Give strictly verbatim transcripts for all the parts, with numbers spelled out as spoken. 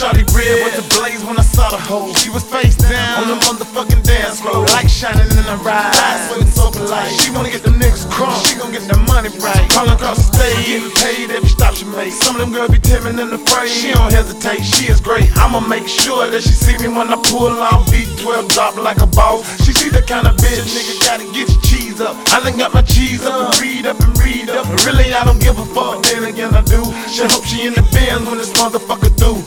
shawty red with the blaze when I saw the hoe. She was face down on the motherfucking dance floor, light shining in her eyes, eyes sweating so polite. She wanna get them niggas crunk, she gon' get the money right. Calling across the stage, getting paid every stop she make. Some of them girls be timid and afraid, she don't hesitate, she is great. I'ma make sure that she see me when I pull on B twelve, drop like a boss. She see the kind of bitch, nigga gotta get your cheese up. I done got my cheese up and read up and read up. Really, I don't give a fuck, then again I do. She hope she in the Benz when this motherfucker through.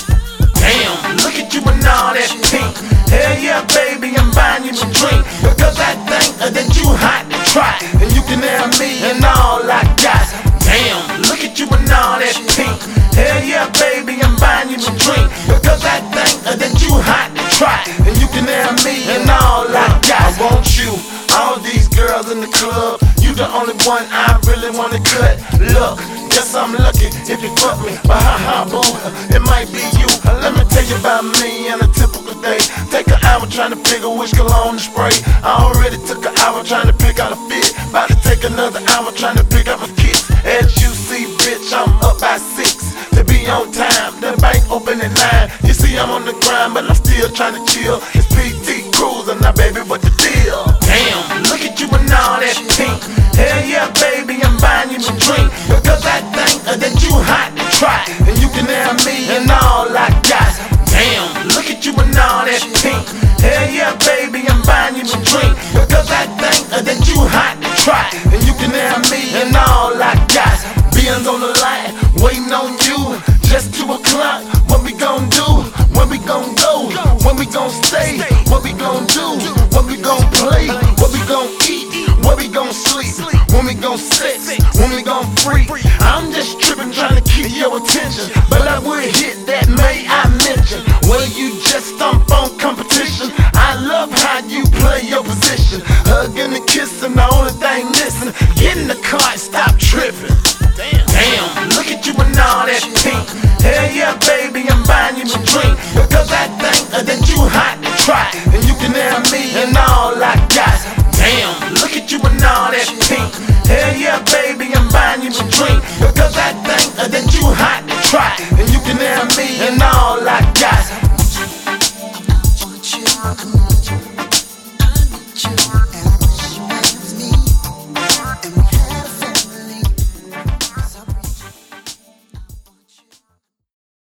Damn, look at you and all that pink. Hell yeah, baby, I'm buying you a drink, because I think uh, that you hot to try, and you can have me and all I got. Damn, look at you and all that pink. Hell yeah, baby, I'm buying you a drink, because I think uh, that you hot to try, and you can have me and all I got. I want you, all these girls in the club, you the only one I really wanna cut. Look, guess I'm lucky if you fuck me, but ha ha boo, it might be you. Let me tell you about me on a typical day. Take an hour trying to figure which cologne to spray. I already took an hour trying to pick out a fit, about to take another hour trying to pick out a kiss. As you see, bitch, I'm up by six to be on time. The bank open at nine. You see, I'm on the grind, but I'm still trying to chill. It's P T Cruiser, now baby, what the deal? Damn, look at you and all that pink. Hell yeah, baby, I'm buying you a drink, because I think uh, that you hot to try, and you can have me and all I got. Damn, look at you and all that pink. Hell yeah, baby, I'm buying you a drink, because I think uh, that you hot to try, and you can have me and all I got. Benz on the line, waiting on you, just two o'clock. What we gon' do? Where we gon' go? Where we gon' stay? What we gon' do? What we gon' play? What we gon' eat? Where we gon' sleep? When we gon' sex? When we gon' freak? I'm just trippin', trying to keep your attention, but I would hit that, may I mention? Well, you just stomp on competition. I love how you play your position, hugging and kissing, the only thing missing. Get in the car and stop tripping. Damn, look at you and all that pink. Hell yeah, baby, I'm buying you a drink, because I think uh, that you hot